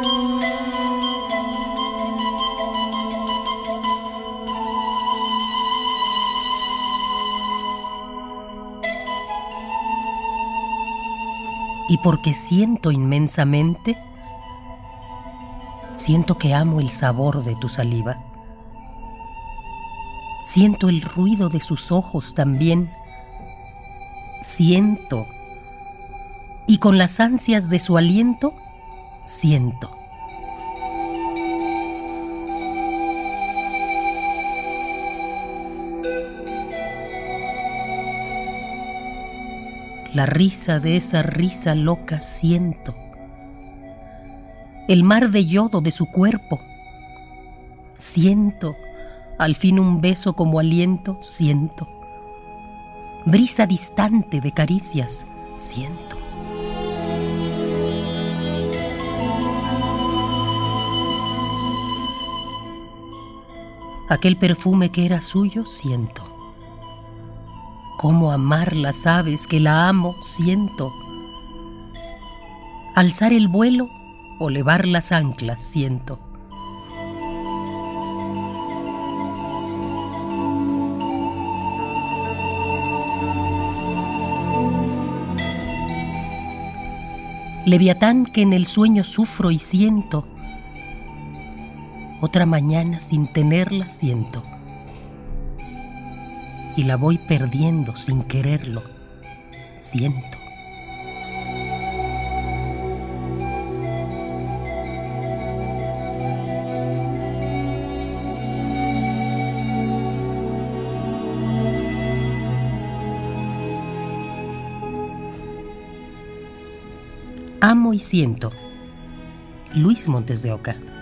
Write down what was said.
Y porque siento inmensamente, siento que amo el sabor de tu saliva. Siento el ruido de sus ojos también. Siento. Y con las ansias de su aliento, siento. La risa de esa risa loca siento. El mar de yodo de su cuerpo. Siento, al fin un beso como aliento, siento. Brisa distante de caricias, siento. Aquel perfume que era suyo, siento. Cómo amar las aves que la amo, siento. Alzar el vuelo o levar las anclas, siento. Leviatán que en el sueño sufro y siento. Otra mañana sin tenerla siento. Y la voy perdiendo sin quererlo, siento. Amo y siento. Luis Montes de Oca.